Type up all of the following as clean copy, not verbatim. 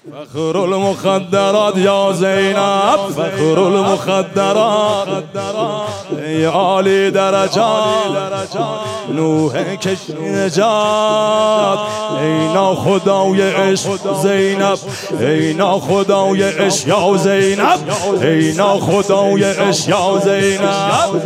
فخر المخدرات یا زینب، فخر المخدرات، ای عالی درجات، نوح کشی نجات، ای ناخدای عشق زینب، ای ناخدای عشق یا زینب، ای ناخدای عشق یا زینب.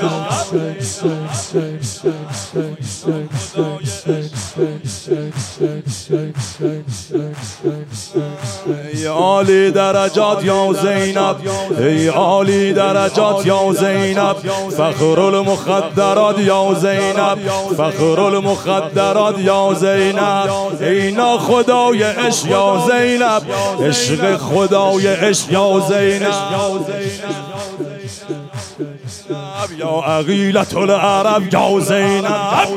ای عالی درجات یا زینب، ای عالی درجات یا زینب، فخر المخدرات یا زینب، فخر المخدرات یا زینب، ای ناخدای عشق یا زینب، عشق خدای عشق یا زینب، یا عقیلة العرب یا زینب.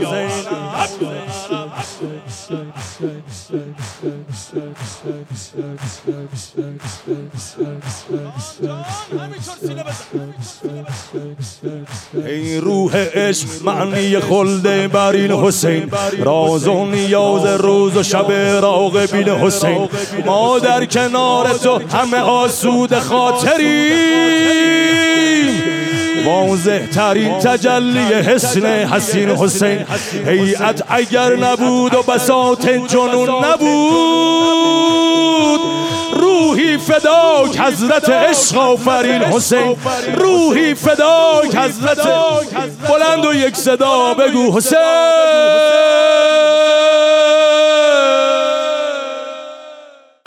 ای روح عشق معنی خلد بر این حسین، راز و نیاز روز و شب راغبین حسین، ما در کنار تو همه آسود خاطریم، واضح ترین تجلی حسن حسین حسین، هیئت اگر نبود و بساط جنون نبود، روحی فداک حضرت عشق آفرین حسین، روحی فداک حضرت، بلند و یک صدا بگو حسین.